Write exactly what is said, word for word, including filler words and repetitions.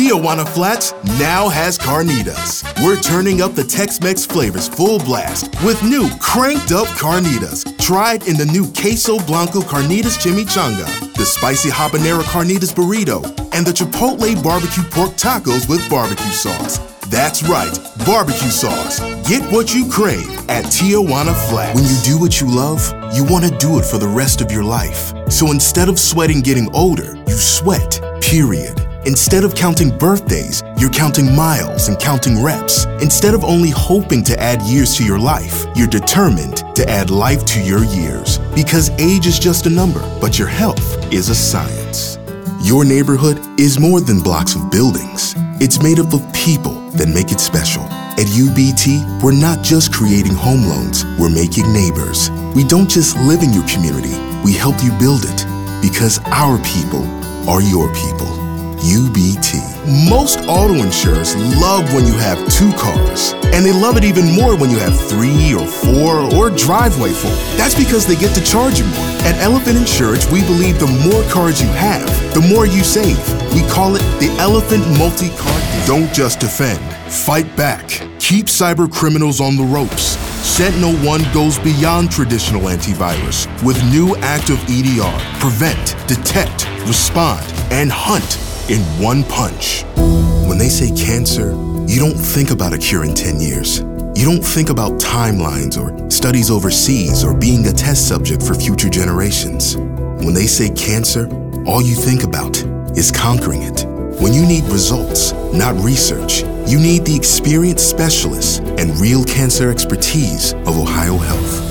Tijuana Flats now has carnitas. We're turning up the Tex-Mex flavors full blast with new cranked up carnitas. Try it in the new Queso Blanco Carnitas Chimichanga, the spicy habanero carnitas burrito, and the Chipotle barbecue pork tacos with barbecue sauce. That's right, barbecue sauce. Get what you crave at Tijuana Flats. When you do what you love, you want to do it for the rest of your life. So instead of sweating getting older, you sweat, period. Instead of counting birthdays, you're counting miles and counting reps. Instead of only hoping to add years to your life, you're determined to add life to your years. Because age is just a number, but your health is a science. Your neighborhood is more than blocks of buildings. It's made up of people that make it special. At U B T, we're not just creating home loans, we're making neighbors. We don't just live in your community, we help you build it. Because our people are your people. U B T. Most auto insurers love when you have two cars, and they love it even more when you have three or four or driveway full. That's because they get to charge you more. At Elephant Insurance, we believe the more cars you have, the more you save. We call it the Elephant Multi-Car. Don't just defend, fight back. Keep cyber criminals on the ropes. Sentinel One goes beyond traditional antivirus with new active E D R. Prevent, detect, respond, and hunt in one punch. When they say cancer, you don't think about a cure in ten years. You don't think about timelines or studies overseas or being a test subject for future generations. When they say cancer, all you think about is conquering it. When you need results, not research, you need the experienced specialists and real cancer expertise of Ohio Health.